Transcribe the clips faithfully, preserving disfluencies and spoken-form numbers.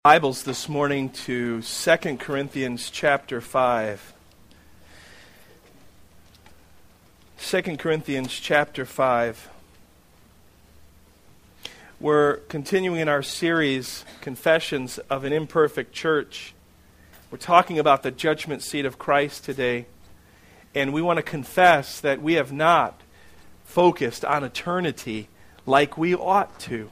Bibles this morning to Second Corinthians chapter five. Second Corinthians chapter five. We're continuing in our series, Confessions of an Imperfect Church. We're talking about the judgment seat of Christ today, and we want to confess that we have not focused on eternity like we ought to.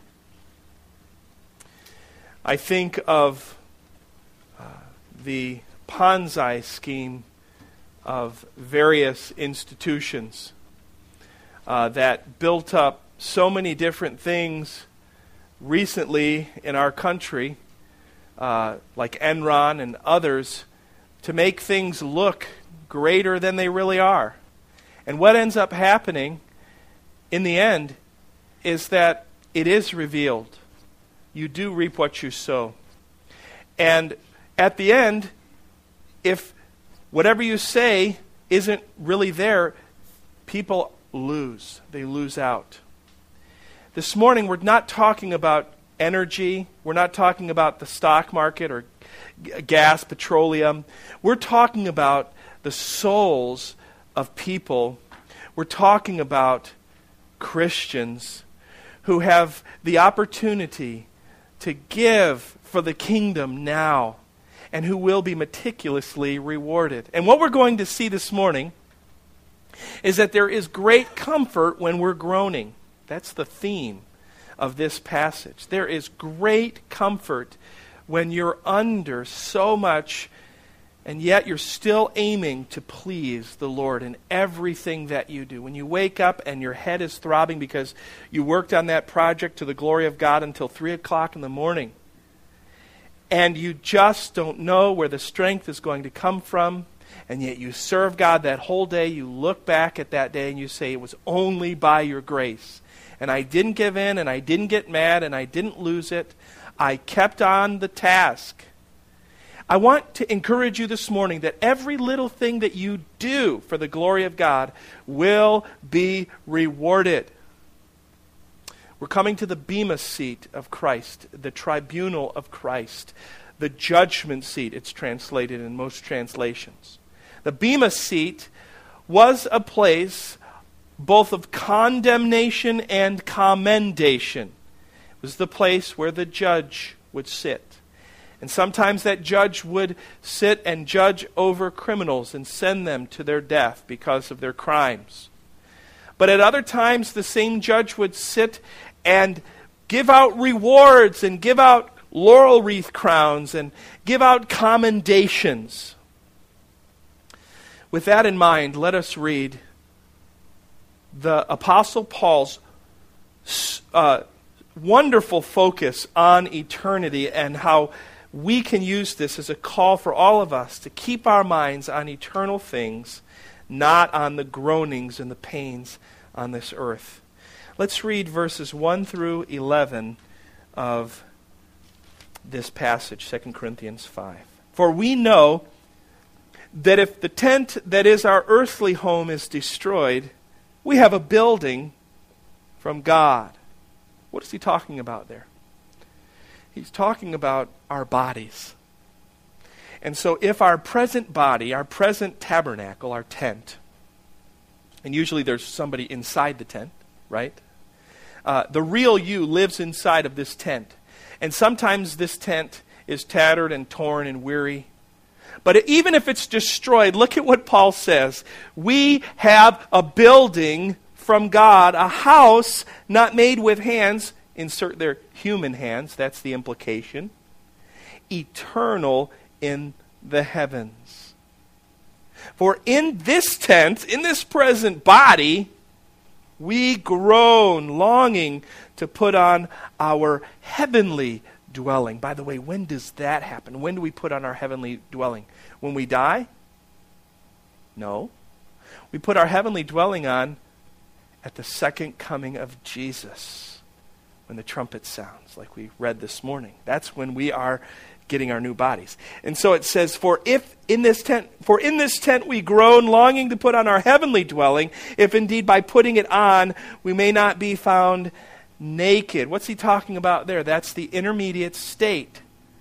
I think of uh, the Ponzi scheme of various institutions uh, that built up so many different things recently in our country, uh, like Enron and others, to make things look greater than they really are. And what ends up happening in the end is that it is revealed. You do reap what you sow. And at the end, if whatever you say isn't really there, people lose. They lose out. This morning, we're not talking about energy. We're not talking about the stock market or g- gas, petroleum. We're talking about the souls of people. We're talking about Christians who have the opportunity to give for the kingdom now, and who will be meticulously rewarded. And what we're going to see this morning is that there is great comfort when we're groaning. That's the theme of this passage. There is great comfort when you're under so much, and yet you're still aiming to please the Lord in everything that you do. When you wake up and your head is throbbing because you worked on that project to the glory of God until three o'clock in the morning, and you just don't know where the strength is going to come from, and yet you serve God that whole day, you look back at that day and you say, it was only by your grace. And I didn't give in, and I didn't get mad, and I didn't lose it. I kept on the task. I want to encourage you this morning that every little thing that you do for the glory of God will be rewarded. We're coming to the bema seat of Christ, the tribunal of Christ, the judgment seat, it's translated in most translations. The bema seat was a place both of condemnation and commendation. It was the place where the judge would sit. And sometimes that judge would sit and judge over criminals and send them to their death because of their crimes. But at other times, the same judge would sit and give out rewards and give out laurel wreath crowns and give out commendations. With that in mind, let us read the Apostle Paul's uh, wonderful focus on eternity and how we can use this as a call for all of us to keep our minds on eternal things, not on the groanings and the pains on this earth. Let's read verses one through eleven of this passage, Second Corinthians five. For we know that if the tent that is our earthly home is destroyed, we have a building from God. What is he talking about there? He's talking about our bodies. And so if our present body, our present tabernacle, our tent, and usually there's somebody inside the tent, right? Uh, the real you lives inside of this tent. And sometimes this tent is tattered and torn and weary. But even if it's destroyed, look at what Paul says. We have a building from God, a house not made with hands. Insert their human hands, that's the implication. Eternal in the heavens. For in this tent, in this present body, we groan, longing to put on our heavenly dwelling. By the way, when does that happen? When do we put on our heavenly dwelling? When we die? No. We put our heavenly dwelling on at the second coming of Jesus. When the trumpet sounds, like we read this morning. That's when we are getting our new bodies. And so it says, For if in this tent, for in this tent we groan, longing to put on our heavenly dwelling, if indeed by putting it on we may not be found naked. What's he talking about there? That's the intermediate state.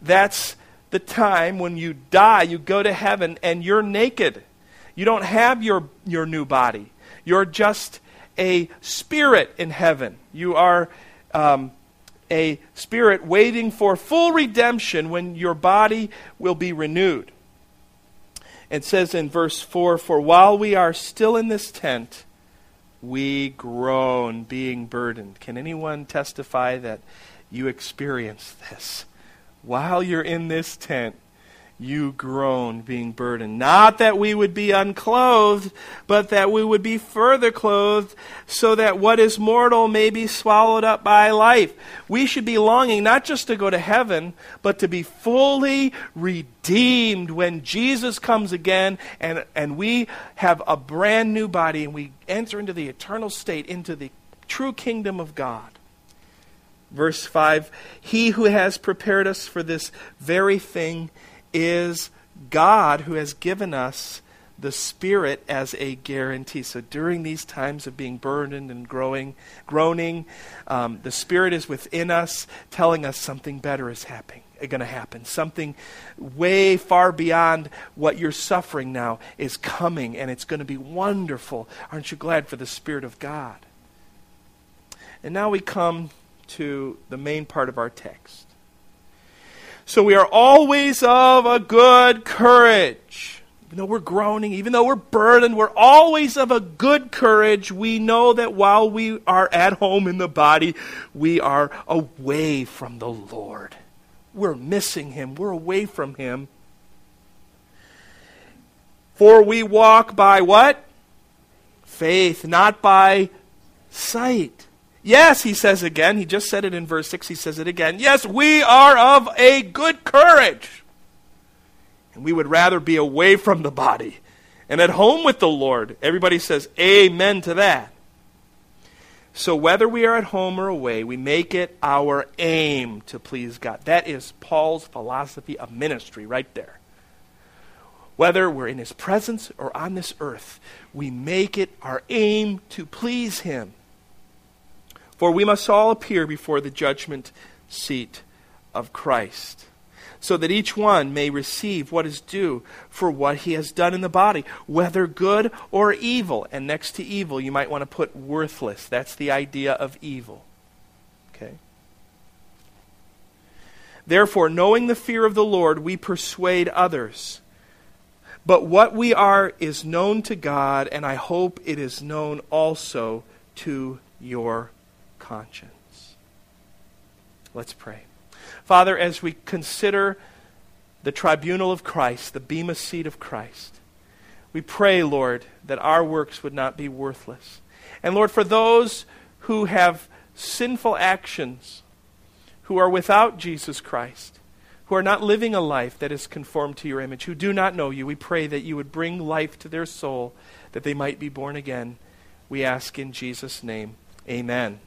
that's the time when you die, you go to heaven, and you're naked. You don't have your, your new body. You're just a spirit in heaven. You are um, a spirit waiting for full redemption when your body will be renewed. It says in verse four, "For while we are still in this tent, we groan, being burdened." Can anyone testify that you experience this? While you're in this tent, you groan, being burdened. Not that we would be unclothed, but that we would be further clothed, so that what is mortal may be swallowed up by life. We should be longing not just to go to heaven, but to be fully redeemed when Jesus comes again, and, and we have a brand new body, and we enter into the eternal state, into the true kingdom of God. Verse five, "He who has prepared us for this very thing is God, who has given us the Spirit as a guarantee." So during these times of being burdened and growing, groaning, um, the Spirit is within us, telling us something better is happening, going to happen. Something way far beyond what you're suffering now is coming, and it's going to be wonderful. Aren't you glad for the Spirit of God? And now we come to the main part of our text. "So we are always of a good courage." Even though we're groaning, even though we're burdened, we're always of a good courage. We know that while we are at home in the body, we are away from the Lord. We're missing Him. We're away from Him. "For we walk by" what? Faith, not by sight. Yes, he says again, he just said it in verse six, he says it again. Yes, we are of a good courage. And we would rather be away from the body and at home with the Lord. Everybody says amen to that. So whether we are at home or away, we make it our aim to please God. That is Paul's philosophy of ministry right there. Whether we're in His presence or on this earth, we make it our aim to please Him. For we must all appear before the judgment seat of Christ, so that each one may receive what is due for what he has done in the body, whether good or evil. And next to evil, you might want to put worthless. That's the idea of evil. Okay. Therefore, knowing the fear of the Lord, we persuade others. But what we are is known to God, and I hope it is known also to your conscience. Let's pray. Father, as we consider the tribunal of Christ, the bema seat of Christ, we pray, Lord, that our works would not be worthless. And Lord, for those who have sinful actions, who are without Jesus Christ, who are not living a life that is conformed to your image, who do not know you, we pray that you would bring life to their soul, that they might be born again. We ask in Jesus' name. Amen.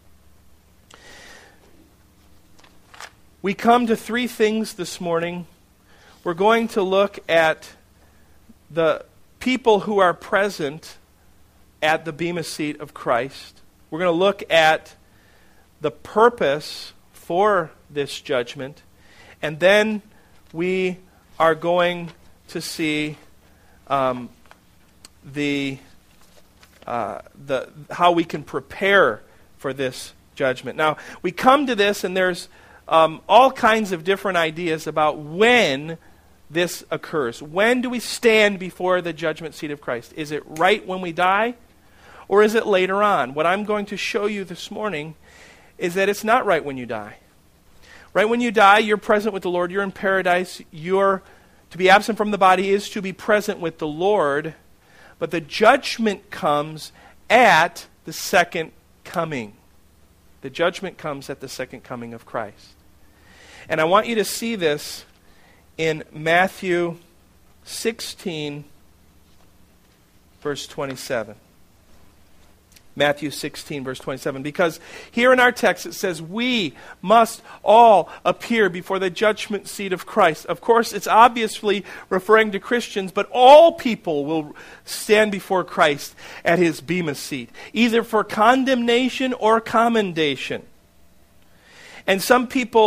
We come to three things this morning. We're going to look at the people who are present at the bema seat of Christ. We're going to look at the purpose for this judgment. And then we are going to see um, the, uh, the how we can prepare for this judgment. Now, we come to this and there's Um, all kinds of different ideas about when this occurs. When do we stand before the judgment seat of Christ? Is it right when we die? Or is it later on? What I'm going to show you this morning is that it's not right when you die. Right when you die, you're present with the Lord. You're in paradise. You're to be absent from the body is to be present with the Lord. But the judgment comes at the second coming. The judgment comes at the second coming of Christ. And I want you to see this in Matthew sixteen, verse twenty-seven. Matthew sixteen, verse twenty-seven. Because here in our text it says, we must all appear before the judgment seat of Christ. Of course, it's obviously referring to Christians, but all people will stand before Christ at His bema seat, either for condemnation or commendation. And some people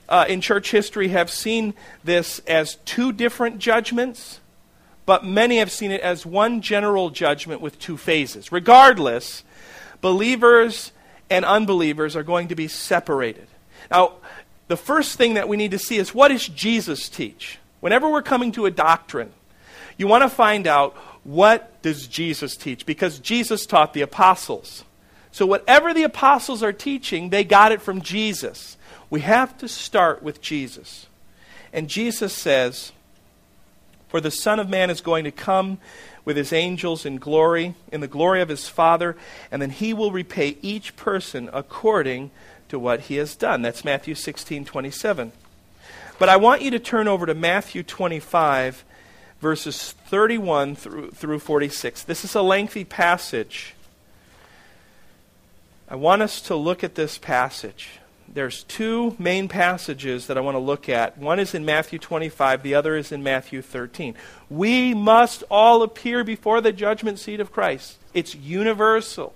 uh, in church history have seen this as two different judgments, but many have seen it as one general judgment with two phases. Regardless, believers and unbelievers are going to be separated. Now, the first thing that we need to see is, what does Jesus teach? Whenever we're coming to a doctrine, you want to find out, what does Jesus teach? Because Jesus taught the apostles. So whatever the apostles are teaching, they got it from Jesus. We have to start with Jesus. And Jesus says, "For the Son of Man is going to come with his angels in glory, in the glory of his Father, and then he will repay each person according to what he has done." That's Matthew sixteen twenty-seven. But I want you to turn over to Matthew twenty-five, verses thirty-one through, through forty-six. This is a lengthy passage. I want us to look at this passage. There's two main passages that I want to look at. One is in Matthew twenty-five, the other is in Matthew thirteen. We must all appear before the judgment seat of Christ. It's universal.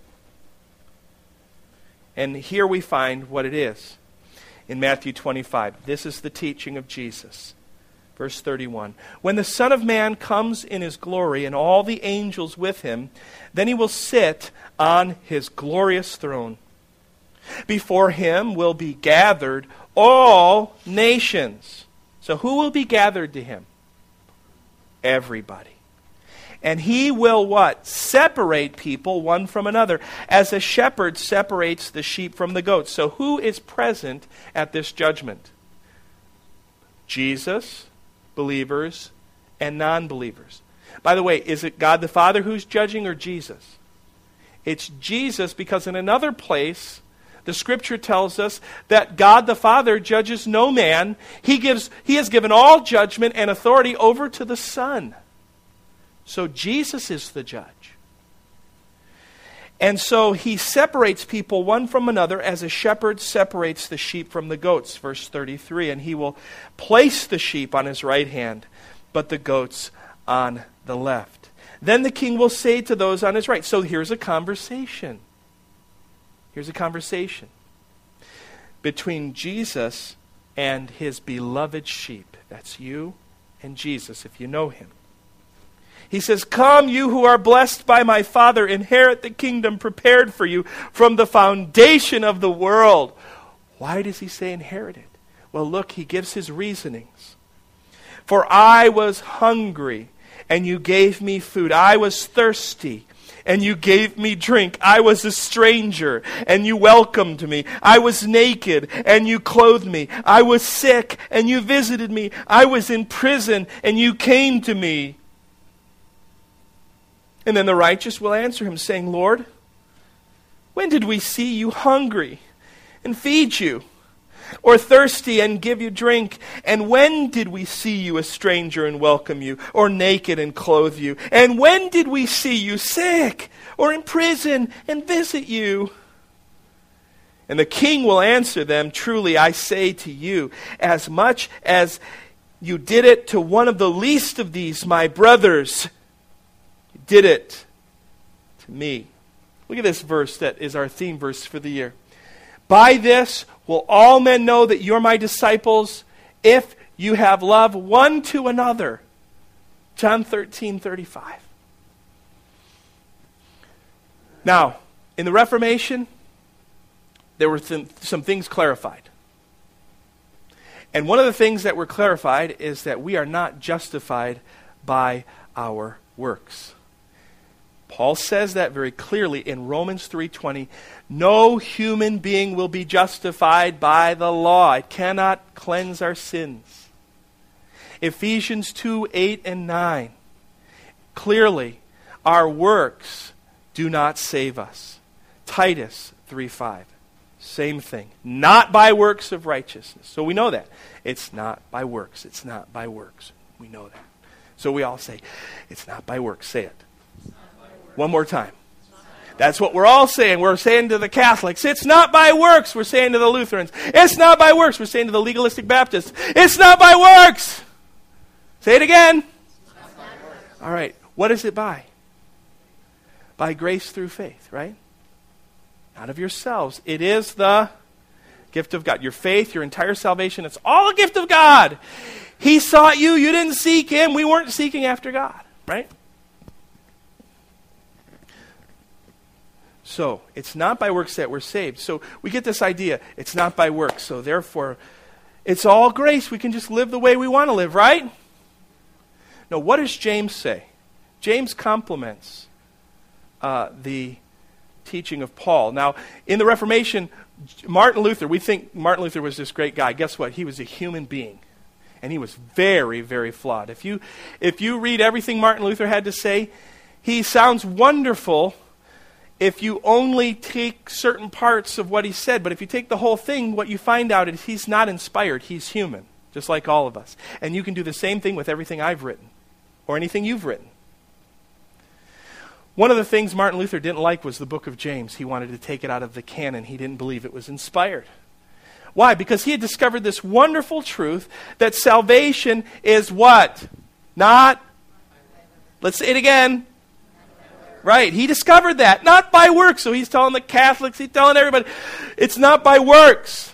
And here we find what it is. In Matthew twenty-five, this is the teaching of Jesus. Verse thirty-one, "When the Son of Man comes in his glory and all the angels with him, then he will sit on his glorious throne. Before him will be gathered all nations." So who will be gathered to him? Everybody. "And he will" what? "Separate people one from another, as a shepherd separates the sheep from the goats." So who is present at this judgment? Jesus, believers, and non-believers. By the way, is it God the Father who's judging or Jesus? It's Jesus, because in another place, the Scripture tells us that God the Father judges no man. He gives, He has given all judgment and authority over to the Son. So Jesus is the judge. And so he separates people one from another as a shepherd separates the sheep from the goats. Verse thirty-three, "And he will place the sheep on his right hand, but the goats on the left. Then the king will say to those on his right." So here's a conversation. Here's a conversation between Jesus and his beloved sheep. That's you and Jesus, if you know him. He says, "Come, you who are blessed by my Father, inherit the kingdom prepared for you from the foundation of the world." Why does he say inherited? Well, look, he gives his reasonings. "For I was hungry, and you gave me food. I was thirsty, and you gave me drink. I was a stranger, and you welcomed me. I was naked, and you clothed me. I was sick, and you visited me. I was in prison, and you came to me." And then the righteous will answer him, saying, "Lord, when did we see you hungry and feed you, or thirsty and give you drink? And when did we see you a stranger and welcome you, or naked and clothe you? And when did we see you sick or in prison and visit you?" And the king will answer them, "Truly I say to you, as much as you did it to one of the least of these, my brothers, you did it to me." Look at this verse that is our theme verse for the year. "By this will all men know that you're my disciples, if you have love one to another." John thirteen thirty-five. Now, in the Reformation, there were th- some things clarified. And one of the things that were clarified is that we are not justified by our works. Paul says that very clearly in Romans three twenty. No human being will be justified by the law. It cannot cleanse our sins. Ephesians two eight and nine. Clearly, our works do not save us. Titus three five. Same thing. Not by works of righteousness. So we know that. It's not by works. It's not by works. We know that. So we all say, it's not by works. Say it. One more time. That's what we're all saying. We're saying to the Catholics, it's not by works. We're saying to the Lutherans, it's not by works. We're saying to the legalistic Baptists, it's not by works. Say it again. All right. What is it by? By grace through faith, right? Not of yourselves. It is the Gift of God. Your faith, your entire salvation, it's all a gift of God. He sought you. You didn't seek him. We weren't seeking after God, right? So, it's not by works that we're saved. So, we get this idea. It's not by works. So, therefore, it's all grace. We can just live the way we want to live, right? No, what does James say? James compliments uh, the teaching of Paul. Now, in the Reformation, Martin Luther, we think Martin Luther was this great guy. Guess what? He was a human being. And he was very, very flawed. If you, if you read everything Martin Luther had to say, he sounds wonderful if you only take certain parts of what he said. But if you take the whole thing, what you find out is he's not inspired. He's human, just like all of us. And you can do the same thing with everything I've written or anything you've written. One of the things Martin Luther didn't like was the book of James. He wanted to take it out of the canon. He didn't believe it was inspired. Why? Because he had discovered this wonderful truth that salvation is what? Not, let's say it again. Right, he discovered that. Not by works. So he's telling the Catholics, he's telling everybody, it's not by works.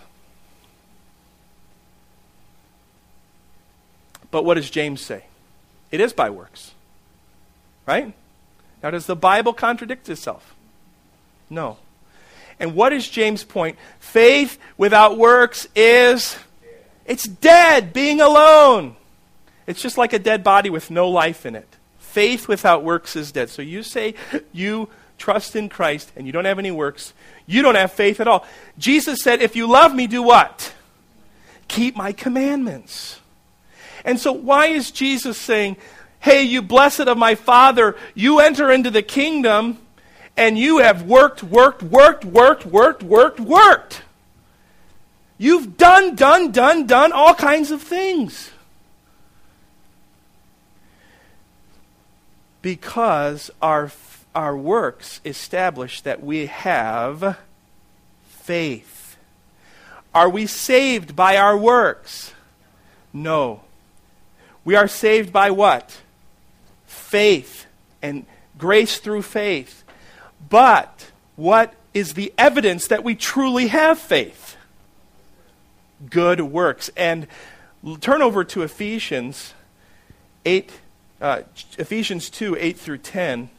But what does James say? It is by works. Right? Now, does the Bible contradict itself? No. And what is James' point? Faith without works is, it's dead, being alone. It's just like a dead body with no life in it. Faith without works is dead. So you say you trust in Christ and you don't have any works, you don't have faith at all. Jesus said, if you love me, do what? Keep my commandments. And so why is Jesus saying, hey, you blessed of my Father, you enter into the kingdom and you have worked, worked, worked, worked, worked, worked, worked. You've done, done, done, done all kinds of things. Because our, our works establish that we have faith. Are we saved by our works? No. We are saved by what? Faith and grace through faith. But what is the evidence that we truly have faith? Good works. And turn over to Ephesians eight, uh, Ephesians two, eight through ten.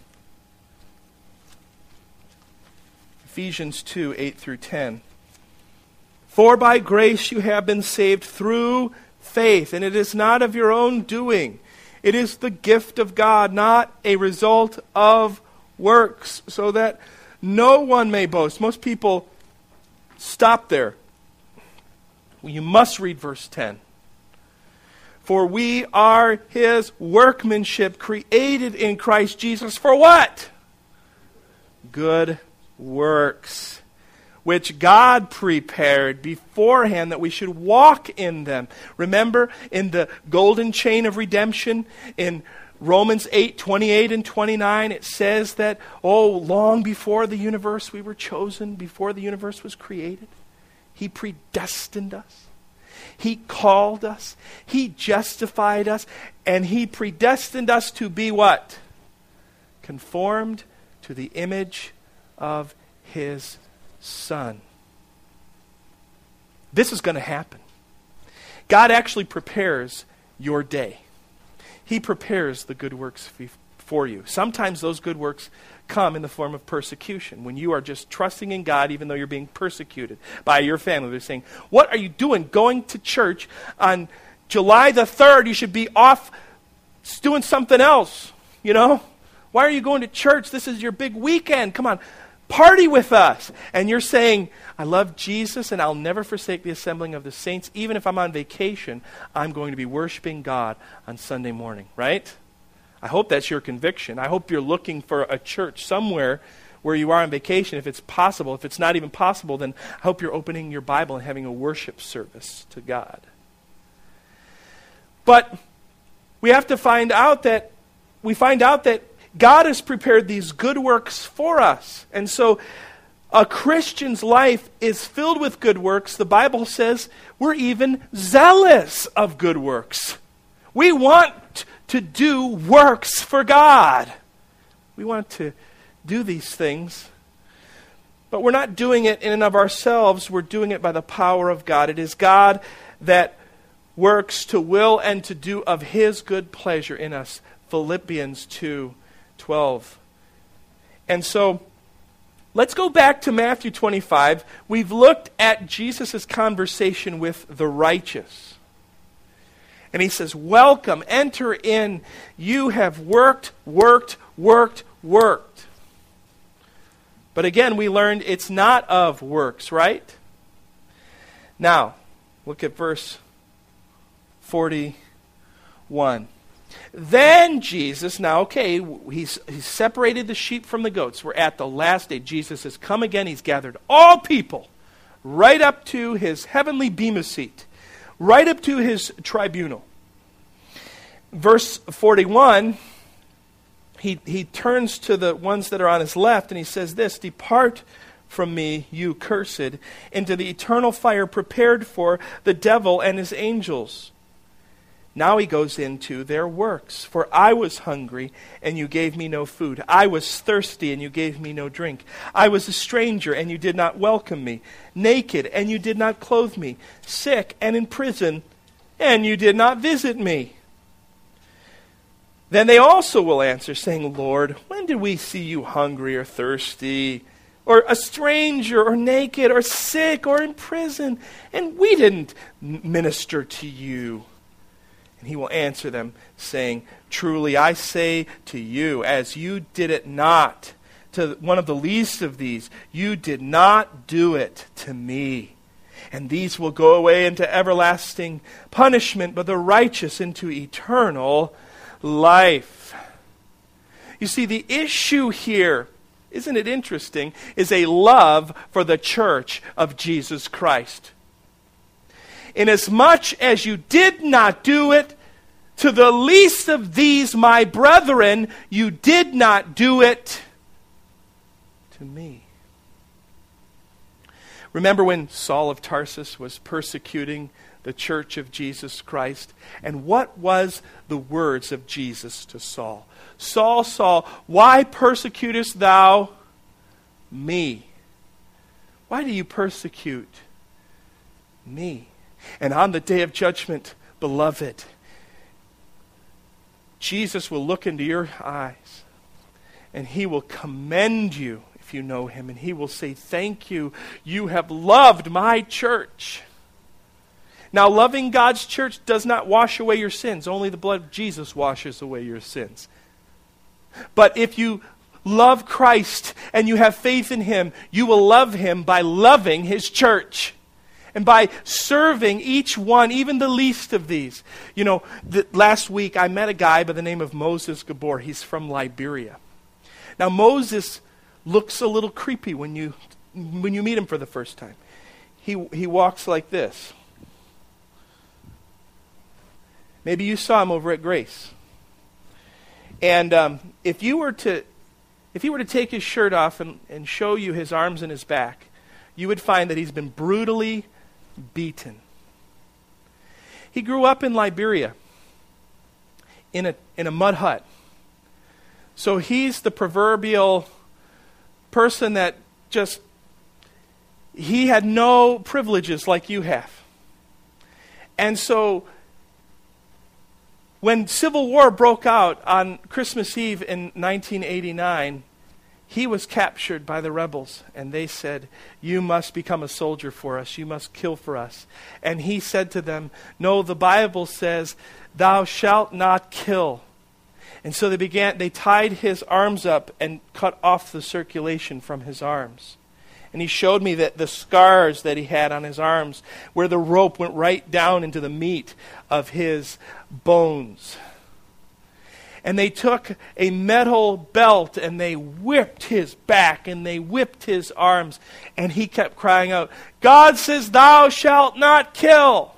Ephesians two, eight through ten. For by grace you have been saved through faith, and it is not of your own doing. It is the gift of God, not a result of works, so that no one may boast. Most people stop there. Well, you must read verse ten. For we are his workmanship, created in Christ Jesus for what? Good works, which God prepared beforehand that we should walk in them. Remember, in the golden chain of redemption, in Romans eight, twenty-eight and twenty-nine, it says that, oh, long before the universe we were chosen, before the universe was created, he predestined us. He called us. He justified us. And he predestined us to be what? Conformed to the image of his Son. This is going to happen. God actually prepares your day. He prepares the good works for you. Sometimes those good works come in the form of persecution. When you are just trusting in God, even though you're being persecuted by your family, they're saying, what are you doing going to church on July the third? You should be off doing something else, you know? Why are you going to church? This is your big weekend. Come on, party with us. And you're saying, I love Jesus and I'll never forsake the assembling of the saints. Even if I'm on vacation, I'm going to be worshiping God on Sunday morning, right? I hope that's your conviction. I hope you're looking for a church somewhere where you are on vacation, if it's possible. If it's not even possible, then I hope you're opening your Bible and having a worship service to God. But we have to find out that, we find out that God has prepared these good works for us. And so a Christian's life is filled with good works. The Bible says we're even zealous of good works. We want to do works for God. We want to do these things. But we're not doing it in and of ourselves. We're doing it by the power of God. It is God that works to will and to do of His good pleasure in us. Philippians two twelve. And so, let's go back to Matthew twenty-five. We've looked at Jesus' conversation with the righteous. And He says, welcome, enter in. You have worked, worked, worked, worked. But again, we learned it's not of works, right? Now, look at verse forty-one. Then Jesus, now okay, he's, he's separated the sheep from the goats. We're at the last day. Jesus has come again. He's gathered all people right up to His heavenly bema seat, right up to His tribunal. Verse forty-one, he, he turns to the ones that are on His left and He says this, depart from me, you cursed, into the eternal fire prepared for the devil and his angels. Now He goes into their works. For I was hungry, and you gave me no food. I was thirsty, and you gave me no drink. I was a stranger, and you did not welcome me. Naked, and you did not clothe me. Sick, and in prison, and you did not visit me. Then they also will answer, saying, Lord, when did we see you hungry or thirsty, or a stranger, or naked, or sick, or in prison, and we didn't minister to you? And He will answer them, saying, truly I say to you, as you did it not to one of the least of these, you did not do it to me. And these will go away into everlasting punishment, but the righteous into eternal life. You see, the issue here, isn't it interesting, is a love for the church of Jesus Christ. Inasmuch as you did not do it to the least of these, my brethren, you did not do it to me. Remember when Saul of Tarsus was persecuting the church of Jesus Christ? And what was the words of Jesus to Saul? Saul, Saul, why persecutest thou me? Why do you persecute me? And on the day of judgment, beloved, Jesus will look into your eyes and He will commend you if you know Him, and He will say, thank you, you have loved my church. Now, loving God's church does not wash away your sins. Only the blood of Jesus washes away your sins. But if you love Christ and you have faith in Him, you will love Him by loving His church. And by serving each one, even the least of these. You know, the, last week I met a guy by the name of Moses Gabor. He's from Liberia. Now Moses looks a little creepy when you when you meet him for the first time. He he walks like this. Maybe you saw him over at Grace. And um, if you were to if he were to take his shirt off and, and show you his arms and his back, you would find that he's been brutally beaten. He grew up in Liberia in a in a mud hut. So he's the proverbial person that just, he had no privileges like you have. And so when Civil War broke out on Christmas Eve in nineteen eighty-nine, he was captured by the rebels, and they said, you must become a soldier for us. You must kill for us. And he said to them, no, the Bible says, thou shalt not kill. And so they began, they tied his arms up and cut off the circulation from his arms. And he showed me that the scars that he had on his arms, where the rope went right down into the meat of his bones. And they took a metal belt and they whipped his back and they whipped his arms. And he kept crying out, God says thou shalt not kill.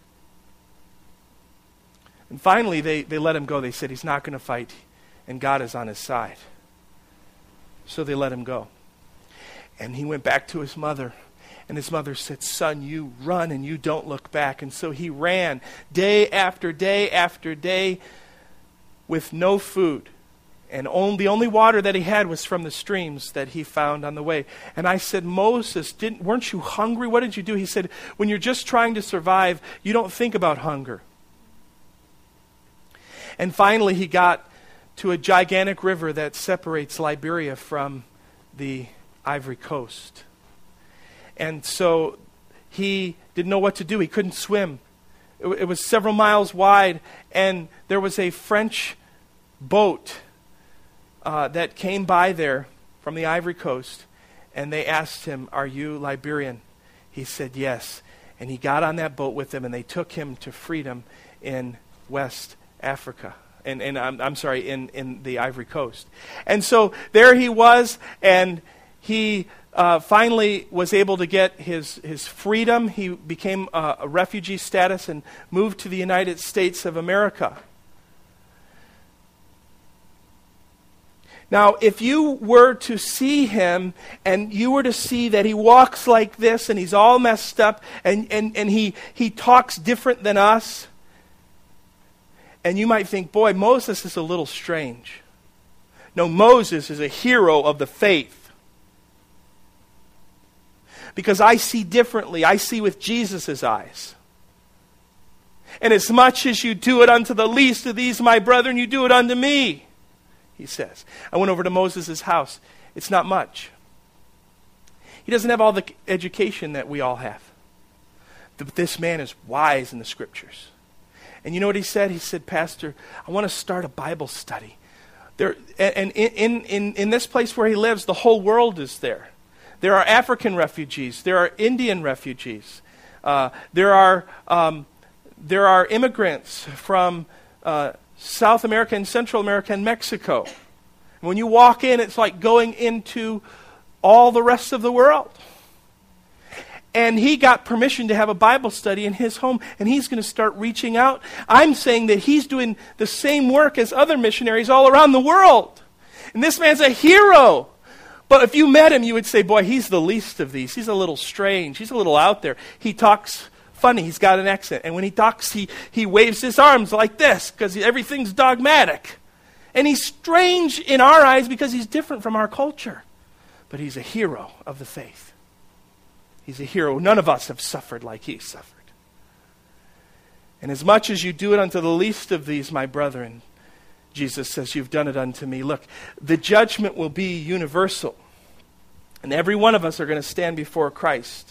And finally they, they let him go. They said he's not going to fight and God is on his side. So they let him go. And he went back to his mother. And his mother said, son, you run and you don't look back. And so he ran day after day after day with no food And only, the only water that he had was from the streams that he found on the way. And I said, Moses, didn't, weren't you hungry? What did you do? He said, when you're just trying to survive, you don't think about hunger. And finally, he got to a gigantic river that separates Liberia from the Ivory Coast. And so he didn't know what to do. He couldn't swim. It, it was several miles wide, and there was a French boat uh, that came by there from the Ivory Coast, and they asked him, "Are you Liberian?" He said, "Yes." And he got on that boat with them, and they took him to freedom in West Africa. And, and I'm, I'm sorry, in, in the Ivory Coast. And so there he was, and he uh, finally was able to get his, his freedom. He became uh, a refugee status and moved to the United States of America. Now, if you were to see him, and you were to see that he walks like this, and he's all messed up, and, and, and he, he talks different than us, and you might think, boy, Moses is a little strange. No, Moses is a hero of the faith. Because I see differently. I see with Jesus' eyes. And as much as you do it unto the least of these, my brethren, you do it unto me, he says. I went over to Moses' house. It's not much. He doesn't have all the education that we all have. But this man is wise in the Scriptures. And you know what he said? He said, "Pastor, I want to start a Bible study." There, and in, in, in this place where he lives, the whole world is there. There are African refugees. There are Indian refugees. Uh, there are um, there are immigrants from uh, South America and Central America and Mexico. And when you walk in, it's like going into all the rest of the world. And he got permission to have a Bible study in his home, and he's going to start reaching out. I'm saying that he's doing the same work as other missionaries all around the world. And this man's a hero. But if you met him, you would say, boy, he's the least of these. He's a little strange. He's a little out there. He talks funny. He's got an accent. And when he talks, he, he waves his arms like this because everything's dogmatic. And he's strange in our eyes because he's different from our culture. But he's a hero of the faith. He's a hero. None of us have suffered like he suffered. And as much as you do it unto the least of these, my brethren, Jesus says, you've done it unto me. Look, the judgment will be universal. And every one of us are going to stand before Christ.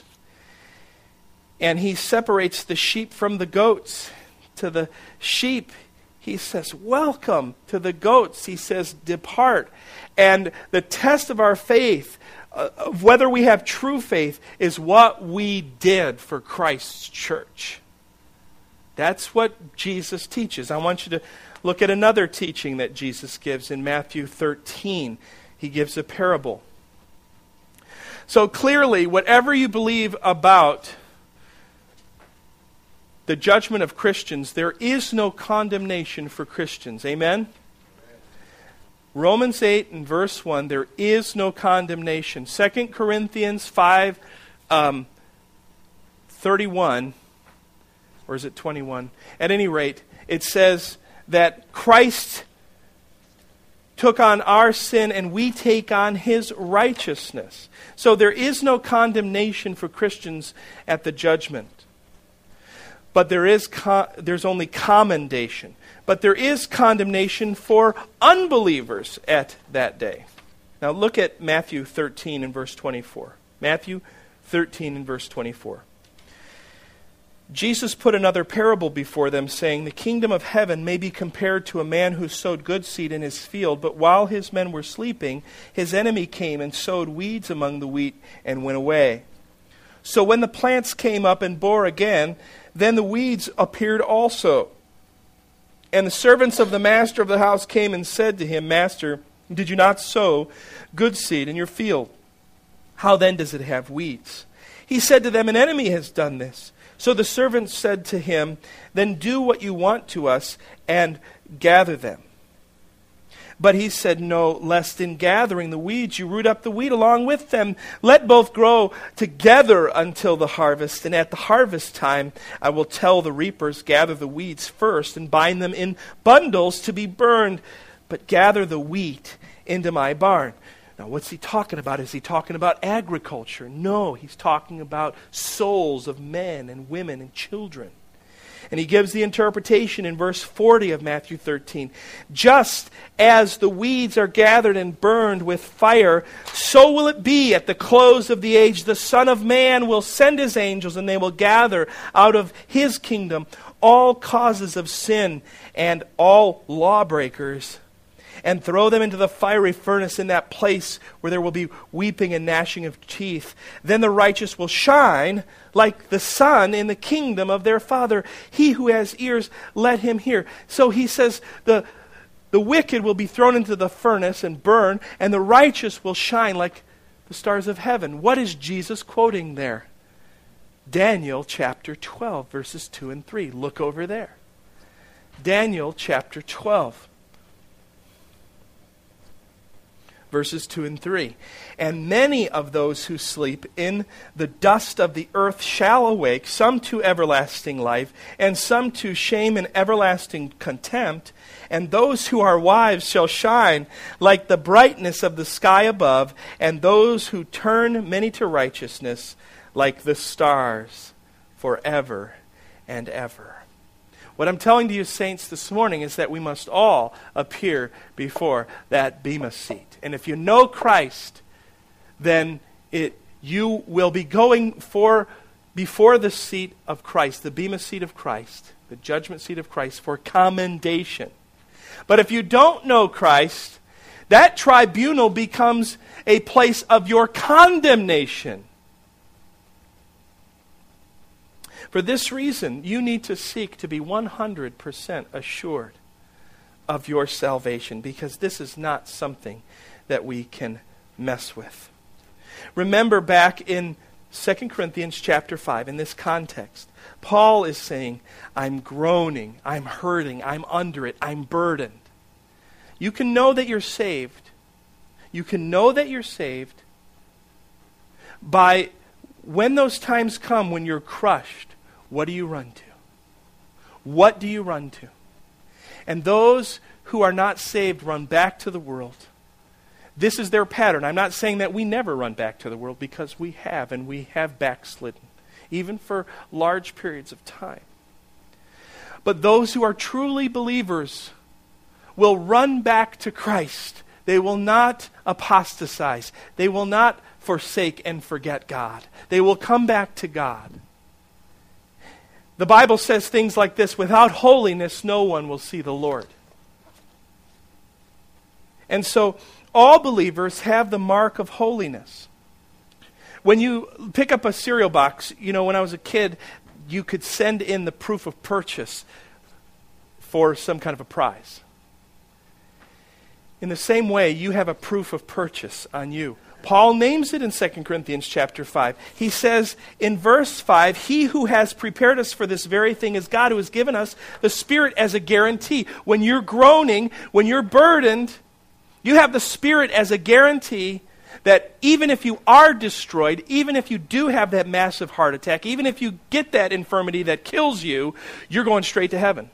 And he separates the sheep from the goats. To the sheep, he says, welcome. To the goats, he says, depart. And the test of our faith, uh, of whether we have true faith, is what we did for Christ's church. That's what Jesus teaches. I want you to look at another teaching that Jesus gives in Matthew thirteen. He gives a parable. So clearly, whatever you believe about the judgment of Christians, there is no condemnation for Christians. Amen? Romans eight and verse one, there is no condemnation. Second Corinthians five, um, thirty-one, or is it twenty-one? At any rate, it says that Christ took on our sin and we take on his righteousness. So there is no condemnation for Christians at the judgment. But there is co- there's only commendation. But there is condemnation for unbelievers at that day. Now look at Matthew thirteen and verse twenty-four. Matthew thirteen and verse twenty-four. Jesus put another parable before them, saying, the kingdom of heaven may be compared to a man who sowed good seed in his field, but while his men were sleeping, his enemy came and sowed weeds among the wheat and went away. So when the plants came up and bore again, then the weeds appeared also. And the servants of the master of the house came and said to him, Master, did you not sow good seed in your field? How then does it have weeds? He said to them, an enemy has done this. So the servants said to him, then do what you want to us and gather them. But he said, no, lest in gathering the weeds you root up the wheat along with them. Let both grow together until the harvest. And at the harvest time I will tell the reapers, gather the weeds first and bind them in bundles to be burned, but gather the wheat into my barn. Now, what's he talking about? Is he talking about agriculture? No, he's talking about souls of men and women and children. And he gives the interpretation in verse forty of Matthew thirteen. Just as the weeds are gathered and burned with fire, so will it be at the close of the age. The Son of Man will send his angels, and they will gather out of his kingdom all causes of sin and all lawbreakers, and throw them into the fiery furnace, in that place where there will be weeping and gnashing of teeth. Then the righteous will shine like the sun in the kingdom of their Father. He who has ears, let him hear. So he says the, the wicked will be thrown into the furnace and burn, and the righteous will shine like the stars of heaven. What is Jesus quoting there? Daniel chapter twelve, verses two and three. Look over there. Daniel chapter twelve. Verses two and three. And many of those who sleep in the dust of the earth shall awake, some to everlasting life, and some to shame and everlasting contempt. And those who are wives shall shine like the brightness of the sky above, and those who turn many to righteousness like the stars forever and ever. What I'm telling to you, saints, this morning is that we must all appear before that bema seat. And if you know Christ, then it you will be going for before the seat of Christ, the bema seat of Christ, the judgment seat of Christ, for commendation. But if you don't know Christ, that tribunal becomes a place of your condemnation. For this reason, you need to seek to be one hundred percent assured of your salvation, because this is not something that we can mess with. Remember back in Second Corinthians chapter five, in this context, Paul is saying, I'm groaning, I'm hurting, I'm under it, I'm burdened. You can know that you're saved. You can know that you're saved by when those times come when you're crushed. What do you run to? What do you run to? And those who are not saved run back to the world. This is their pattern. I'm not saying that we never run back to the world, because we have, and we have backslidden, even for large periods of time. But those who are truly believers will run back to Christ. They will not apostatize. They will not forsake and forget God. They will come back to God. The Bible says things like this: without holiness, no one will see the Lord. And so, all believers have the mark of holiness. When you pick up a cereal box, you know, when I was a kid, you could send in the proof of purchase for some kind of a prize. In the same way, you have a proof of purchase on you. Paul names it in Second Corinthians chapter five. He says in verse five, he who has prepared us for this very thing is God, who has given us the Spirit as a guarantee. When you're groaning, when you're burdened, you have the Spirit as a guarantee that even if you are destroyed, even if you do have that massive heart attack, even if you get that infirmity that kills you, you're going straight to heaven.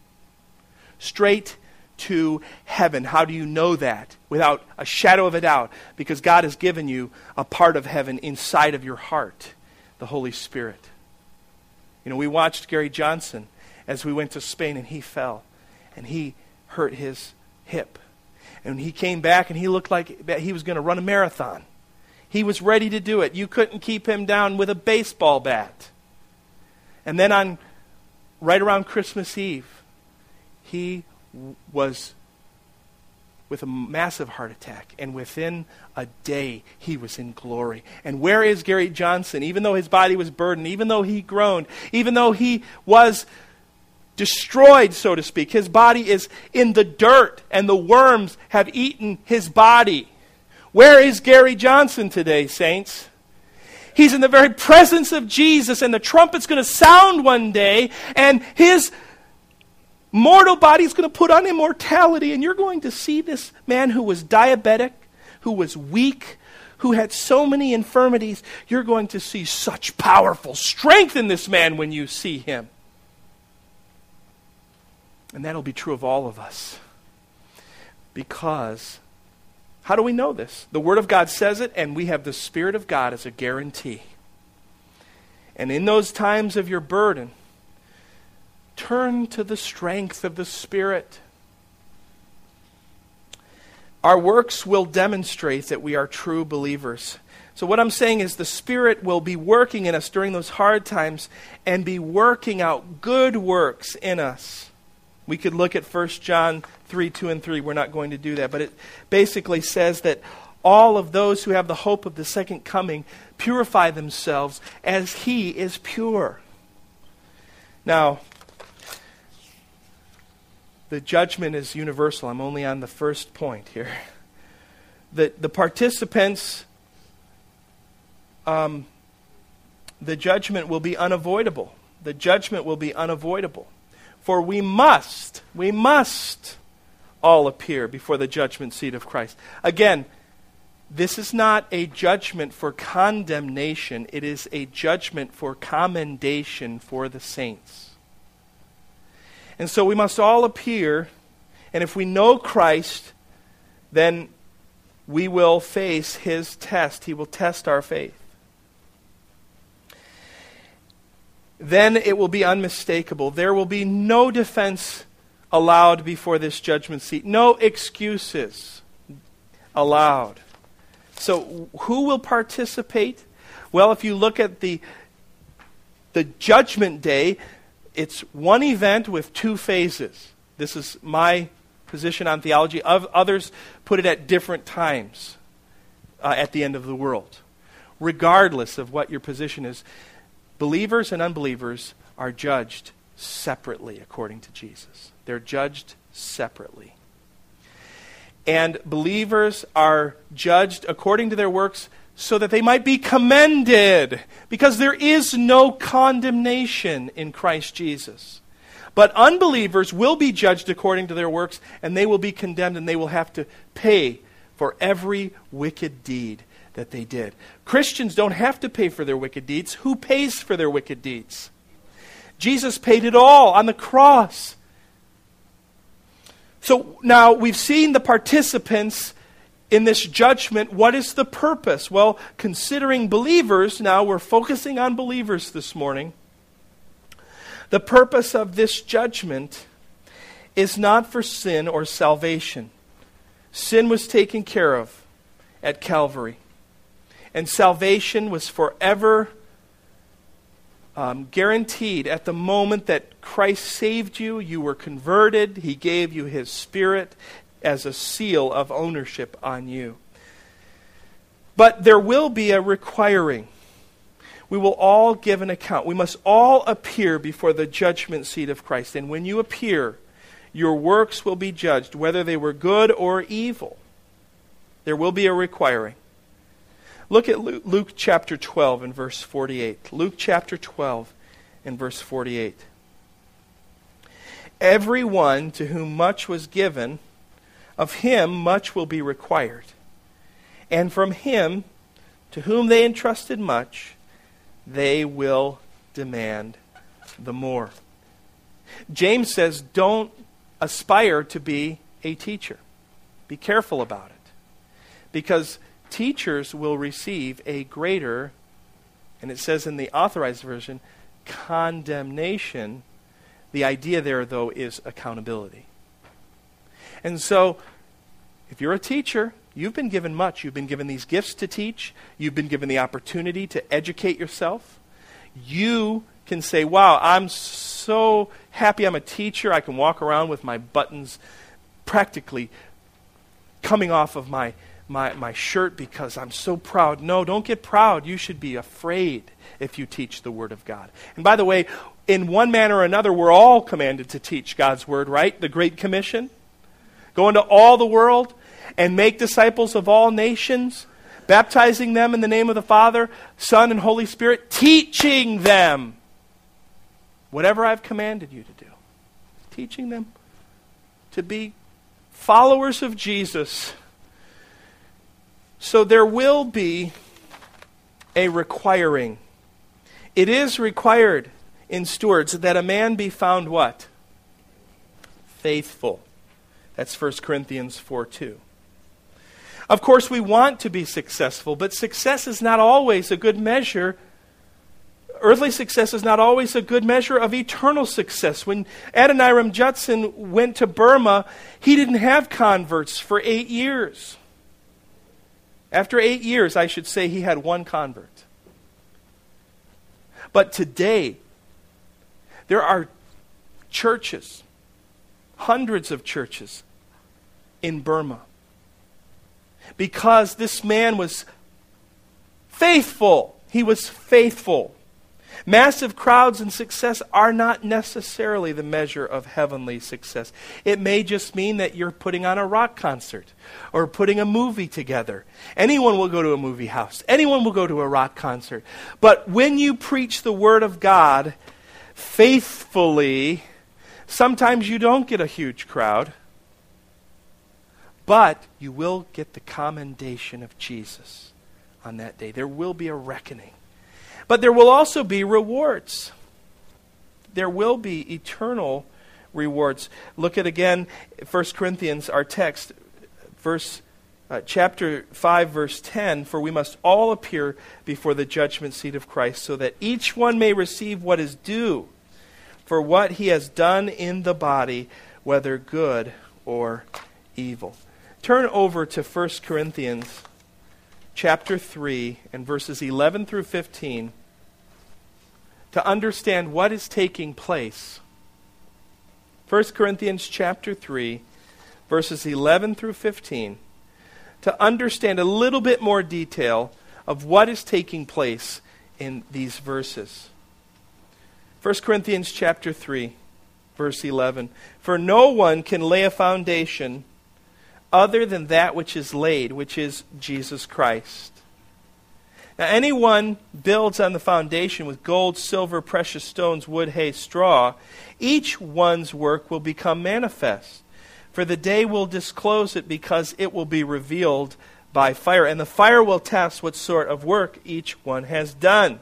Straight to heaven. How do you know that? Without a shadow of a doubt. Because God has given you a part of heaven inside of your heart, the Holy Spirit. You know, we watched Gary Johnson as we went to Spain, and he fell. And he hurt his hip. And when he came back, and he looked like he was going to run a marathon. He was ready to do it. You couldn't keep him down with a baseball bat. And then on right around Christmas Eve, he was with a massive heart attack, and within a day he was in glory. And where is Gary Johnson? Even though his body was burdened, even though he groaned, even though he was destroyed, so to speak, his body is in the dirt and the worms have eaten his body. Where is Gary Johnson today, saints? He's in the very presence of Jesus, and the trumpet's going to sound one day, and his mortal body is going to put on immortality, and you're going to see this man who was diabetic, who was weak, who had so many infirmities. You're going to see such powerful strength in this man when you see him. And that'll be true of all of us. Because, how do we know this? The Word of God says it, and we have the Spirit of God as a guarantee. And in those times of your burden, turn to the strength of the Spirit. Our works will demonstrate that we are true believers. So what I'm saying is the Spirit will be working in us during those hard times and be working out good works in us. We could look at First John three, two and three. We're not going to do that. But it basically says that all of those who have the hope of the second coming purify themselves as He is pure. Now, the judgment is universal. I'm only on the first point here. The, the participants, um, the judgment will be unavoidable. The judgment will be unavoidable. For we must, we must all appear before the judgment seat of Christ. Again, this is not a judgment for condemnation. It is a judgment for commendation for the saints. And so we must all appear, and if we know Christ, then we will face His test. He will test our faith. Then it will be unmistakable. There will be no defense allowed before this judgment seat. No excuses allowed. So who will participate? Well, if you look at the, the judgment day, it's one event with two phases. This is my position on theology. Others put it at different times uh, at the end of the world. Regardless of what your position is, believers and unbelievers are judged separately according to Jesus. They're judged separately. And believers are judged according to their works so that they might be commended, because there is no condemnation in Christ Jesus. But unbelievers will be judged according to their works, and they will be condemned, and they will have to pay for every wicked deed that they did. Christians don't have to pay for their wicked deeds. Who pays for their wicked deeds? Jesus paid it all on the cross. So now we've seen the participants in this judgment. What is the purpose? Well, considering believers, now we're focusing on believers this morning. The purpose of this judgment is not for sin or salvation. Sin was taken care of at Calvary. And salvation was forever um, guaranteed at the moment that Christ saved you. You were converted. He gave you His Spirit as a seal of ownership on you. But there will be a requiring. We will all give an account. We must all appear before the judgment seat of Christ. And when you appear, your works will be judged, whether they were good or evil. There will be a requiring. Look at Luke, Luke chapter twelve and verse forty-eight. Luke chapter twelve and verse forty-eight. Everyone to whom much was given, of him much will be required. And from him to whom they entrusted much, they will demand the more. James says, don't aspire to be a teacher. Be careful about it. Because teachers will receive a greater, and it says in the Authorized Version, condemnation. The idea there, though, is accountability. And so, if you're a teacher, you've been given much. You've been given these gifts to teach. You've been given the opportunity to educate yourself. You can say, wow, I'm so happy I'm a teacher. I can walk around with my buttons practically coming off of my, my, my shirt because I'm so proud. No, don't get proud. You should be afraid if you teach the Word of God. And by the way, in one manner or another, we're all commanded to teach God's Word, right? The Great Commission. Go into all the world and make disciples of all nations, baptizing them in the name of the Father, Son, and Holy Spirit, teaching them whatever I've commanded you to do. Teaching them to be followers of Jesus. So there will be a requiring. It is required in stewards that a man be found what? Faithful. That's First Corinthians four two. Of course, we want to be successful, but success is not always a good measure. Earthly success is not always a good measure of eternal success. When Adoniram Judson went to Burma, he didn't have converts for eight years. After eight years, I should say, he had one convert. But today, there are churches, hundreds of churches in Burma, because this man was faithful. He was faithful. Massive crowds and success are not necessarily the measure of heavenly success. It may just mean that you're putting on a rock concert or putting a movie together. Anyone will go to a movie house. Anyone will go to a rock concert. But when you preach the Word of God faithfully, sometimes you don't get a huge crowd, but you will get the commendation of Jesus on that day. There will be a reckoning. But there will also be rewards. There will be eternal rewards. Look at again First Corinthians, our text, verse uh, chapter five, verse ten. For we must all appear before the judgment seat of Christ, so that each one may receive what is due for what he has done in the body, whether good or evil. Turn over to First Corinthians chapter three and verses eleven through fifteen to understand what is taking place. First Corinthians chapter three, verses eleven through fifteen, to understand a little bit more detail of what is taking place in these verses. First Corinthians chapter three, verse eleven. For no one can lay a foundation other than that which is laid, which is Jesus Christ. Now anyone builds on the foundation with gold, silver, precious stones, wood, hay, straw, each one's work will become manifest. For the day will disclose it, because it will be revealed by fire. And the fire will test what sort of work each one has done.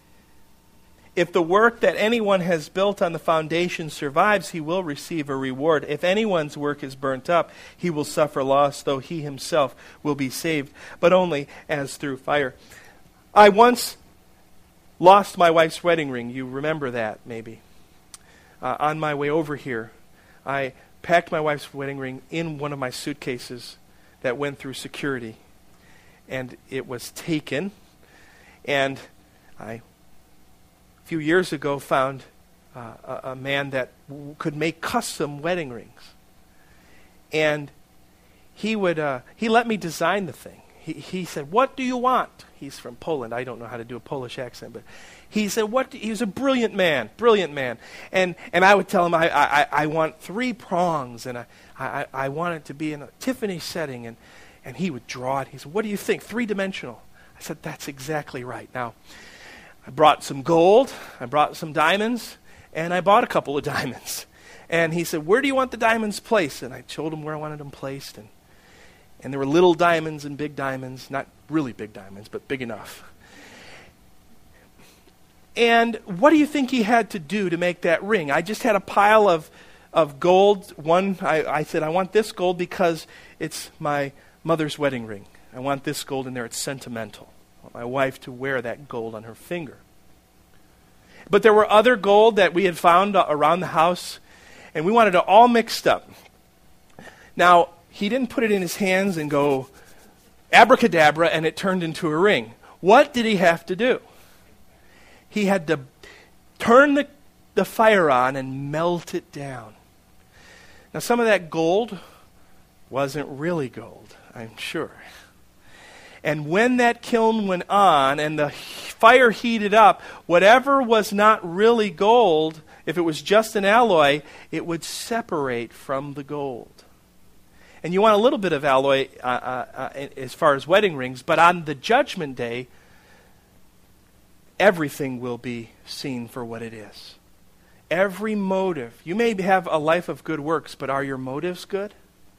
If the work that anyone has built on the foundation survives, he will receive a reward. If anyone's work is burnt up, he will suffer loss, though he himself will be saved, but only as through fire. I once lost my wife's wedding ring. You remember that, maybe. Uh, on my way over here, I packed my wife's wedding ring in one of my suitcases that went through security. And it was taken. And I, a few years ago, found uh, a, a man that w- could make custom wedding rings. And he would uh, he let me design the thing. He, he said, "What do you want?" He's from Poland. I don't know how to do a Polish accent, but he said, "What?" Do, he was a brilliant man, brilliant man. And and I would tell him, I I, I want three prongs, and I, I, I want it to be in a Tiffany setting. And, and he would draw it. He said, "What do you think? Three-dimensional." I said, "That's exactly right." Now, I brought some gold, I brought some diamonds, and I bought a couple of diamonds. And he said, "Where do you want the diamonds placed?" And I told him where I wanted them placed. And And there were little diamonds and big diamonds, not really big diamonds, but big enough. And what do you think he had to do to make that ring? I just had a pile of, of gold. One, I, I said, I want this gold because it's my mother's wedding ring. I want this gold in there. It's sentimental. I want my wife to wear that gold on her finger. But there were other gold that we had found around the house, and we wanted it all mixed up. Now, he didn't put it in his hands and go abracadabra and it turned into a ring. What did he have to do? He had to turn the, the fire on and melt it down. Now some of that gold wasn't really gold, I'm sure. And when that kiln went on and the fire heated up, whatever was not really gold, if it was just an alloy, it would separate from the gold. And you want a little bit of alloy uh, uh, uh, as far as wedding rings, but on the judgment day, everything will be seen for what it is. Every motive. You may have a life of good works, but are your motives good?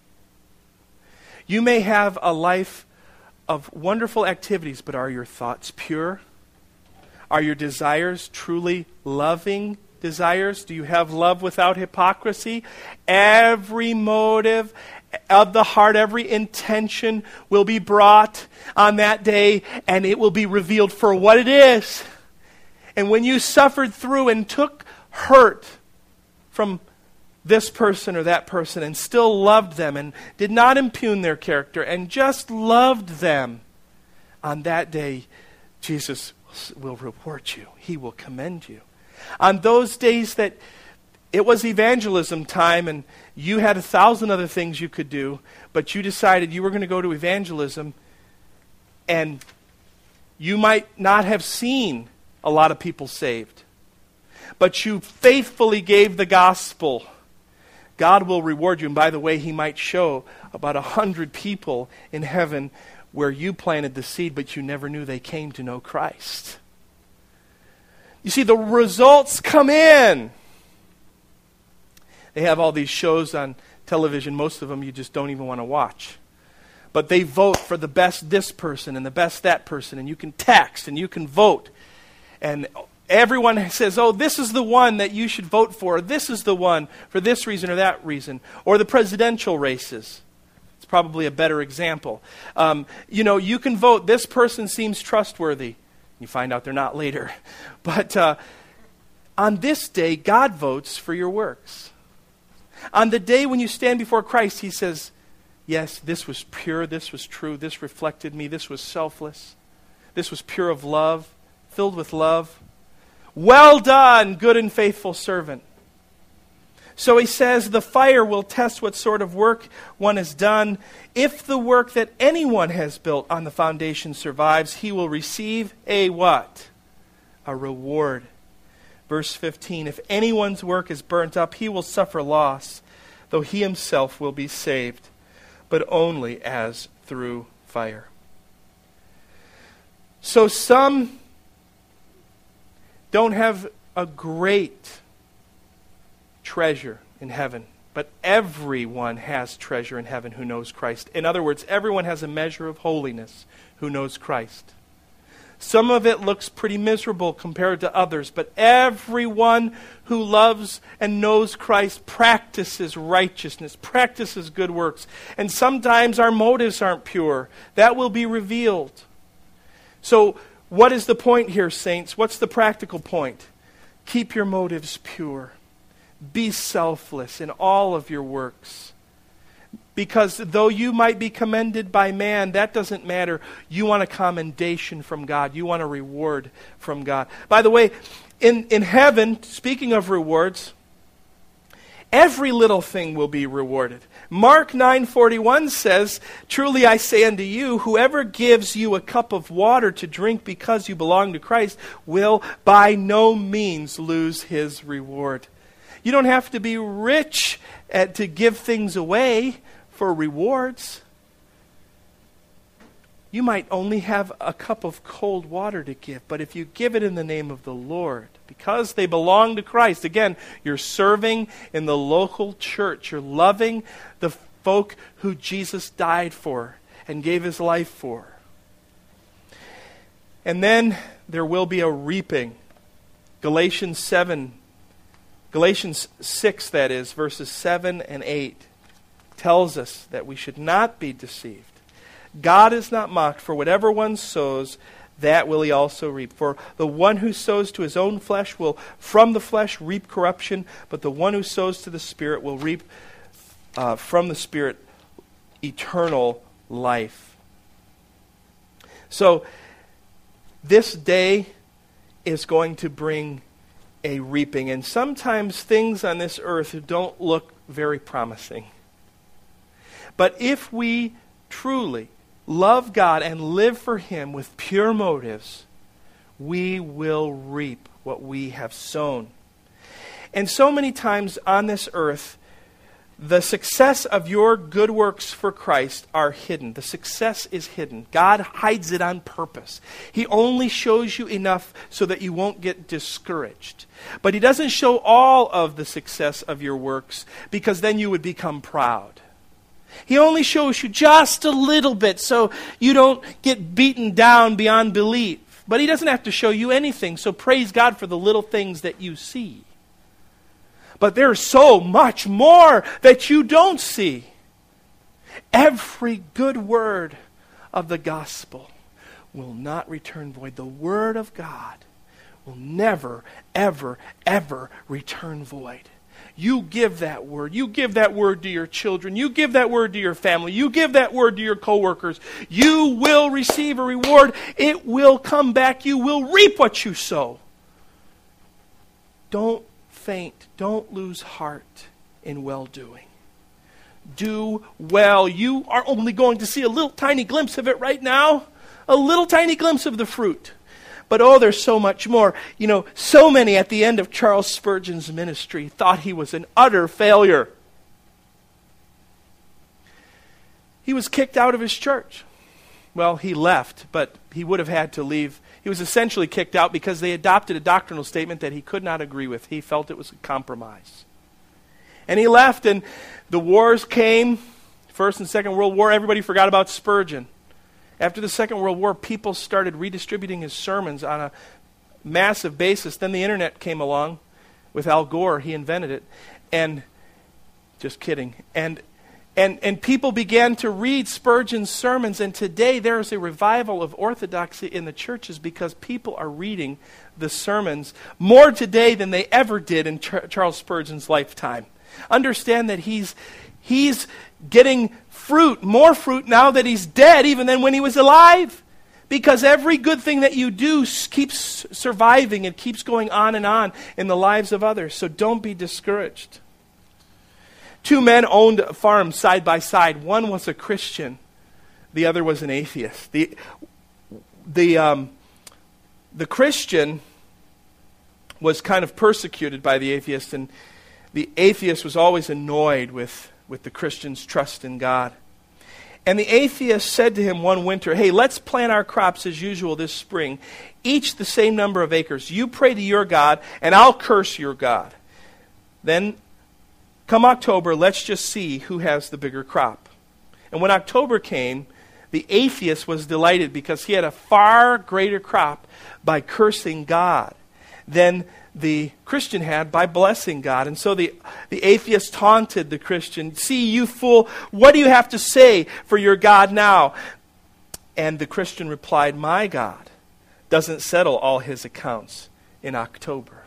You may have a life of wonderful activities, but are your thoughts pure? Are your desires truly loving desires? Do you have love without hypocrisy? Every motive of the heart, every intention will be brought on that day, and it will be revealed for what it is. And when you suffered through and took hurt from this person or that person and still loved them and did not impugn their character and just loved them, on that day, Jesus will reward you. He will commend you. On those days that it was evangelism time and you had a thousand other things you could do, but you decided you were going to go to evangelism, and you might not have seen a lot of people saved, but you faithfully gave the gospel, God will reward you. And by the way, He might show about a hundred people in heaven where you planted the seed, but you never knew they came to know Christ. You see, the results come in. They have all these shows on television, most of them you just don't even want to watch. But they vote for the best this person and the best that person, and you can text and you can vote. And everyone says, oh, this is the one that you should vote for. This is the one for this reason or that reason. Or the presidential races. It's probably a better example. Um, you know, you can vote, this person seems trustworthy. You find out they're not later. But uh, on this day, God votes for your works. On the day when you stand before Christ, He says, yes, this was pure, this was true, this reflected me, this was selfless, this was pure of love, filled with love. Well done, good and faithful servant. So He says the fire will test what sort of work one has done. If the work that anyone has built on the foundation survives, he will receive a what? A reward. Verse fifteen, if anyone's work is burnt up, he will suffer loss, though he himself will be saved, but only as through fire. So some don't have a great treasure in heaven, but everyone has treasure in heaven who knows Christ. In other words, everyone has a measure of holiness who knows Christ. Some of it looks pretty miserable compared to others, but everyone who loves and knows Christ practices righteousness, practices good works. And sometimes our motives aren't pure. That will be revealed. So what is the point here, saints? What's the practical point? Keep your motives pure. Be selfless in all of your works. Because though you might be commended by man, that doesn't matter. You want a commendation from God. You want a reward from God. By the way, in, in heaven, speaking of rewards, every little thing will be rewarded. Mark nine forty-one says, truly I say unto you, whoever gives you a cup of water to drink because you belong to Christ will by no means lose his reward. You don't have to be rich at, to give things away for rewards. You might only have a cup of cold water to give, but if you give it in the name of the Lord, because they belong to Christ, again, you're serving in the local church. You're loving the folk who Jesus died for and gave His life for. And then there will be a reaping. Galatians seven, Galatians six, that is, verses seven and eight. Tells us that we should not be deceived. God is not mocked, for whatever one sows, that will he also reap. For the one who sows to his own flesh will from the flesh reap corruption, but the one who sows to the Spirit will reap uh, from the Spirit eternal life. So this day is going to bring a reaping, and sometimes things on this earth don't look very promising. But if we truly love God and live for Him with pure motives, we will reap what we have sown. And so many times on this earth, the success of your good works for Christ are hidden. The success is hidden. God hides it on purpose. He only shows you enough so that you won't get discouraged. But He doesn't show all of the success of your works, because then you would become proud. He only shows you just a little bit so you don't get beaten down beyond belief. But He doesn't have to show you anything, so praise God for the little things that you see. But there's so much more that you don't see. Every good word of the gospel will not return void. The word of God will never, ever, ever return void. You give that word. You give that word to your children. You give that word to your family. You give that word to your coworkers. You will receive a reward. It will come back. You will reap what you sow. Don't faint. Don't lose heart in well-doing. Do well. You are only going to see a little tiny glimpse of it right now. A little tiny glimpse of the fruit. But oh, there's so much more. You know, so many at the end of Charles Spurgeon's ministry thought he was an utter failure. He was kicked out of his church. Well, he left, but he would have had to leave. He was essentially kicked out because they adopted a doctrinal statement that he could not agree with. He felt it was a compromise. And he left, and the wars came, First and Second World War. Everybody forgot about Spurgeon. After the Second World War, people started redistributing his sermons on a massive basis. Then the internet came along with Al Gore. He invented it. And, just kidding. And and and people began to read Spurgeon's sermons. And today there is a revival of orthodoxy in the churches because people are reading the sermons more today than they ever did in Ch- Charles Spurgeon's lifetime. Understand that he's he's getting fruit, more fruit now that he's dead even than when he was alive. Because every good thing that you do keeps surviving and keeps going on and on in the lives of others. So don't be discouraged. Two men owned farms side by side. One was a Christian. The other was an atheist. The, the, um, the Christian was kind of persecuted by the atheist, and the atheist was always annoyed with with the Christian's trust in God. And the atheist said to him one winter, hey, let's plant our crops as usual this spring, each the same number of acres. You pray to your God, and I'll curse your God. Then, come October, let's just see who has the bigger crop. And when October came, the atheist was delighted because he had a far greater crop by cursing God than the Christian had by blessing God. And so the, the atheist taunted the Christian, see, you fool, what do you have to say for your God now? And the Christian replied, my God doesn't settle all his accounts in October.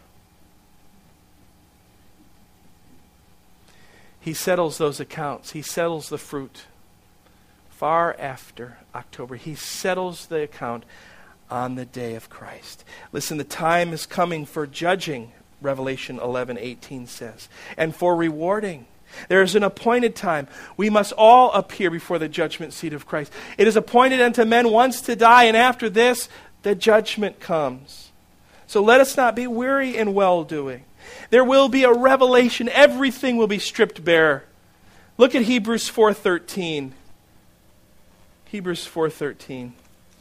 He settles those accounts. He settles the fruit far after October. He settles the account on the day of Christ. Listen, the time is coming for judging, Revelation eleven eighteen says, and for rewarding. There is an appointed time. We must all appear before the judgment seat of Christ. It is appointed unto men once to die, and after this, the judgment comes. So let us not be weary in well-doing. There will be a revelation. Everything will be stripped bare. Look at Hebrews four thirteen. Hebrews four thirteen.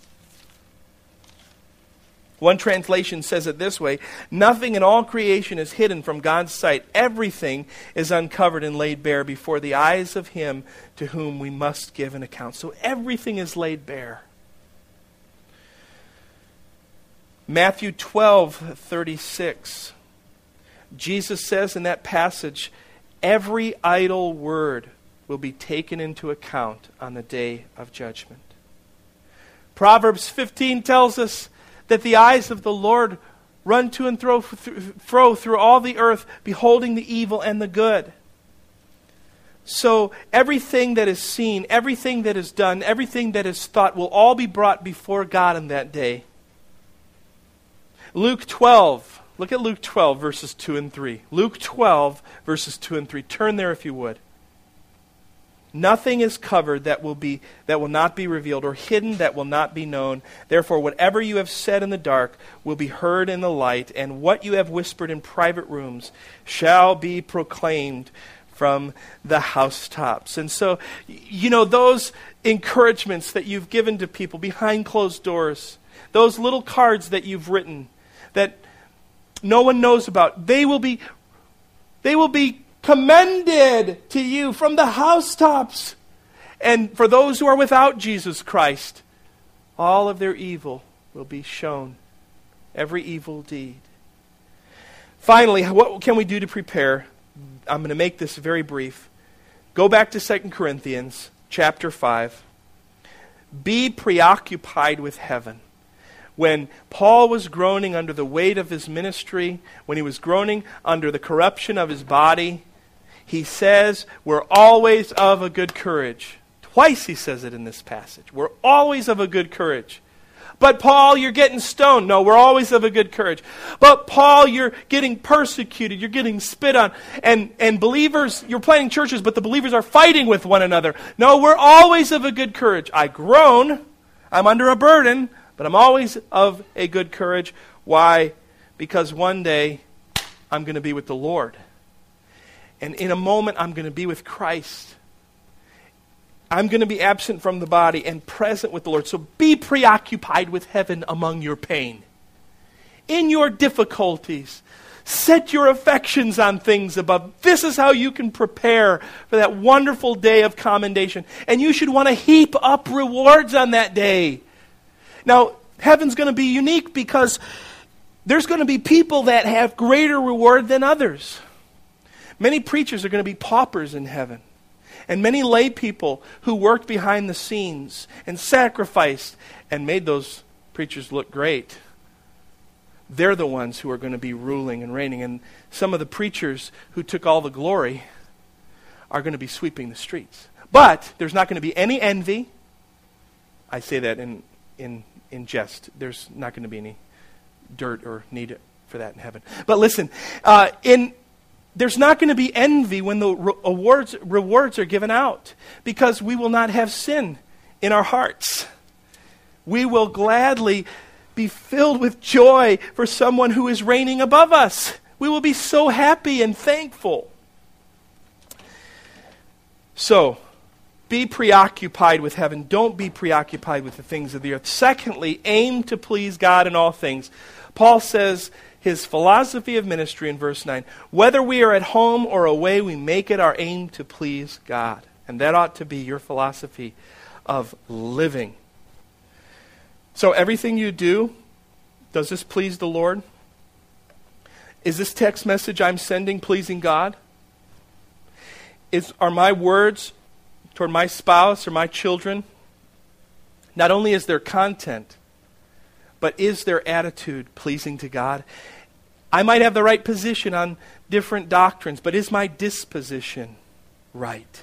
One translation says it this way, nothing in all creation is hidden from God's sight. Everything is uncovered and laid bare before the eyes of him to whom we must give an account. So everything is laid bare. Matthew twelve thirty-six. Jesus says in that passage, every idle word will be taken into account on the day of judgment. Proverbs fifteen tells us that the eyes of the Lord run to and fro, fro through all the earth, beholding the evil and the good. So everything that is seen, everything that is done, everything that is thought will all be brought before God in that day. Luke twelve. Look at Luke twelve, verses two and three. Luke twelve, verses two and three. Turn there if you would. Nothing is covered that will be that will not be revealed, or hidden that will not be known. Therefore, whatever you have said in the dark will be heard in the light, and what you have whispered in private rooms shall be proclaimed from the housetops. And so, you know, those encouragements that you've given to people behind closed doors, those little cards that you've written that no one knows about, they will be they will be commended to you from the housetops. And for those who are without Jesus Christ, all of their evil will be shown. Every evil deed. Finally, what can we do to prepare? I'm going to make this very brief. Go back to Second Corinthians chapter five. Be preoccupied with heaven. When Paul was groaning under the weight of his ministry, when he was groaning under the corruption of his body, he says, we're always of a good courage. Twice he says it in this passage. We're always of a good courage. But Paul, you're getting stoned. No, we're always of a good courage. But Paul, you're getting persecuted. You're getting spit on. And, and believers, you're planting churches, but the believers are fighting with one another. No, we're always of a good courage. I groan. I'm under a burden, but I'm always of a good courage. Why? Because one day I'm going to be with the Lord. And in a moment I'm going to be with Christ. I'm going to be absent from the body and present with the Lord. So be preoccupied with heaven among your pain. In your difficulties, set your affections on things above. This is how you can prepare for that wonderful day of commendation. And you should want to heap up rewards on that day. Now, heaven's going to be unique because there's going to be people that have greater reward than others. Many preachers are going to be paupers in heaven. And many lay people who worked behind the scenes and sacrificed and made those preachers look great. They're the ones who are going to be ruling and reigning. And some of the preachers who took all the glory are going to be sweeping the streets. But there's not going to be any envy. I say that in, in, in jest. There's not going to be any dirt or need for that in heaven. But listen, uh, in... There's not going to be envy when the re- awards, rewards are given out, because we will not have sin in our hearts. We will gladly be filled with joy for someone who is reigning above us. We will be so happy and thankful. So, be preoccupied with heaven. Don't be preoccupied with the things of the earth. Secondly, aim to please God in all things. Paul says, his philosophy of ministry in verse nine, whether we are at home or away, we make it our aim to please God. And that ought to be your philosophy of living. So everything you do, does this please the Lord? Is this text message I'm sending pleasing God? Is, are my words toward my spouse or my children, not only is their content, but is their attitude pleasing to God? I might have the right position on different doctrines, but is my disposition right?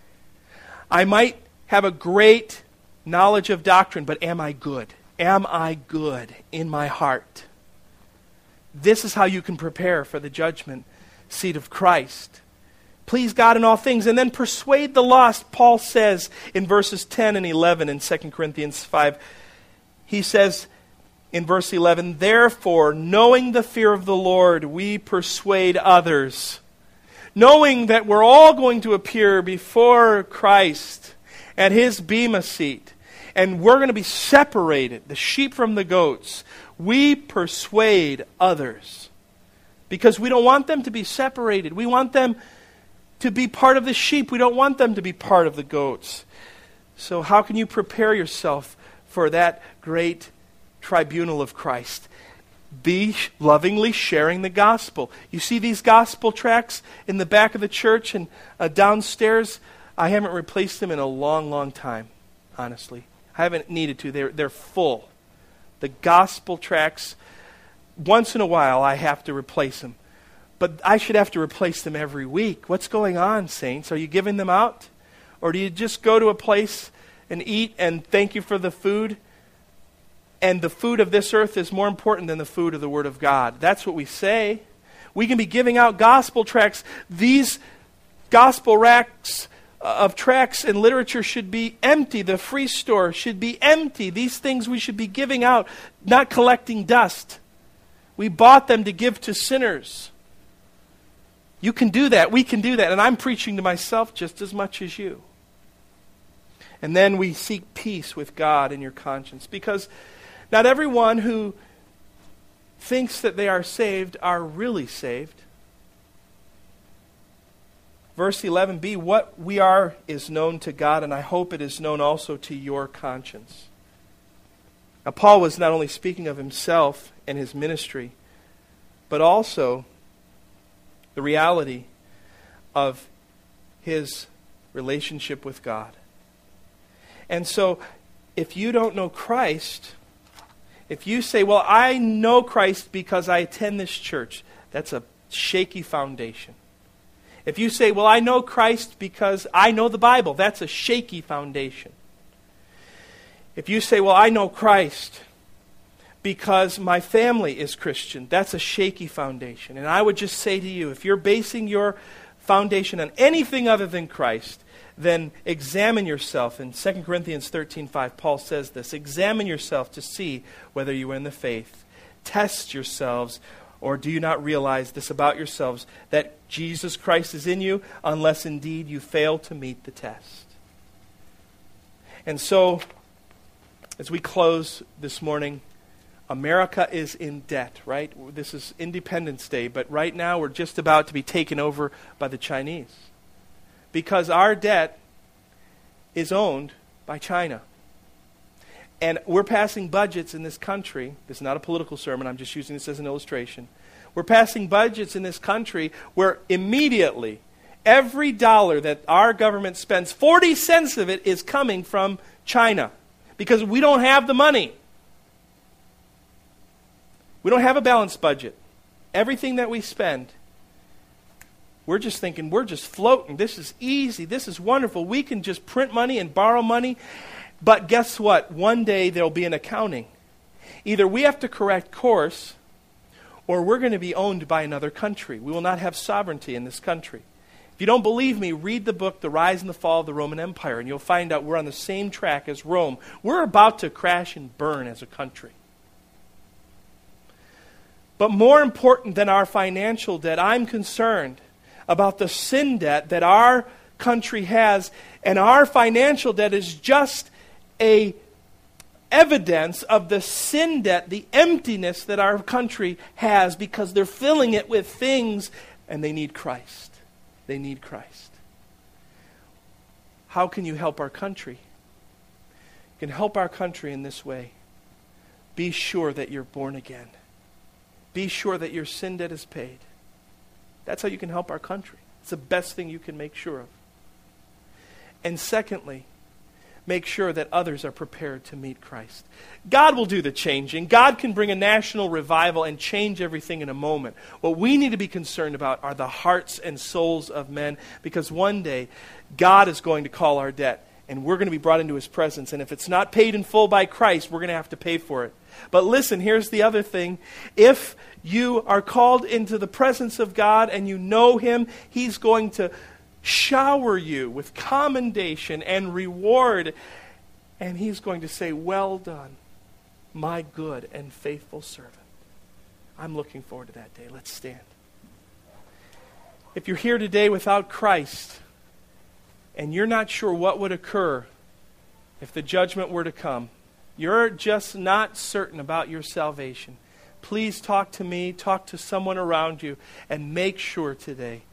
I might have a great knowledge of doctrine, but am I good? Am I good in my heart? This is how you can prepare for the judgment seat of Christ. Please God in all things, and then persuade the lost. Paul says in verses ten and eleven in Second Corinthians five, he says, in verse eleven, therefore, knowing the fear of the Lord, we persuade others. Knowing that we're all going to appear before Christ at His bema seat, and we're going to be separated, the sheep from the goats, we persuade others. Because we don't want them to be separated. We want them to be part of the sheep. We don't want them to be part of the goats. So how can you prepare yourself for that great tribunal of Christ? Be lovingly sharing the gospel. You see these gospel tracts in the back of the church and uh, downstairs? I haven't replaced them in a long, long time, honestly. I haven't needed to. They're, they're full. The gospel tracts, once in a while I have to replace them. But I should have to replace them every week. What's going on, saints? Are you giving them out? Or do you just go to a place and eat and thank you for the food? And the food of this earth is more important than the food of the Word of God. That's what we say. We can be giving out gospel tracts. These gospel racks of tracts and literature should be empty. The free store should be empty. These things we should be giving out, not collecting dust. We bought them to give to sinners. You can do that. We can do that. And I'm preaching to myself just as much as you. And then we seek peace with God in your conscience. Because not everyone who thinks that they are saved are really saved. Verse eleven b, what we are is known to God, and I hope it is known also to your conscience. Now, Paul was not only speaking of himself and his ministry, but also the reality of his relationship with God. And so, if you don't know Christ, if you say, well, I know Christ because I attend this church, that's a shaky foundation. If you say, well, I know Christ because I know the Bible, that's a shaky foundation. If you say, well, I know Christ because my family is Christian, that's a shaky foundation. And I would just say to you, if you're basing your foundation on anything other than Christ, then examine yourself. In Second Corinthians thirteen five, Paul says this, examine yourself to see whether you are in the faith. Test yourselves, or do you not realize this about yourselves, that Jesus Christ is in you, unless indeed you fail to meet the test. And so, as we close this morning, America is in debt, right? This is Independence Day, but right now we're just about to be taken over by the Chinese. Because our debt is owned by China. And we're passing budgets in this country. This is not a political sermon. I'm just using this as an illustration. We're passing budgets in this country where immediately every dollar that our government spends, forty cents of it is coming from China. Because we don't have the money. We don't have a balanced budget. Everything that we spend, we're just thinking, we're just floating. This is easy. This is wonderful. We can just print money and borrow money. But guess what? One day there'll be an accounting. Either we have to correct course, or we're going to be owned by another country. We will not have sovereignty in this country. If you don't believe me, read the book, The Rise and the Fall of the Roman Empire, and you'll find out we're on the same track as Rome. We're about to crash and burn as a country. But more important than our financial debt, I'm concerned about the sin debt that our country has, and our financial debt is just a evidence of the sin debt, the emptiness that our country has, because they're filling it with things and they need Christ. They need Christ. How can you help our country? You can help our country in this way. Be sure that you're born again. Be sure that your sin debt is paid. That's how you can help our country. It's the best thing you can make sure of. And secondly, make sure that others are prepared to meet Christ. God will do the changing. God can bring a national revival and change everything in a moment. What we need to be concerned about are the hearts and souls of men, because one day God is going to call our debt, and we're going to be brought into His presence. And if it's not paid in full by Christ, we're going to have to pay for it. But listen, here's the other thing. If you are called into the presence of God and you know Him, He's going to shower you with commendation and reward. And He's going to say, well done, my good and faithful servant. I'm looking forward to that day. Let's stand. If you're here today without Christ, and you're not sure what would occur if the judgment were to come, you're just not certain about your salvation, please talk to me, talk to someone around you, and make sure today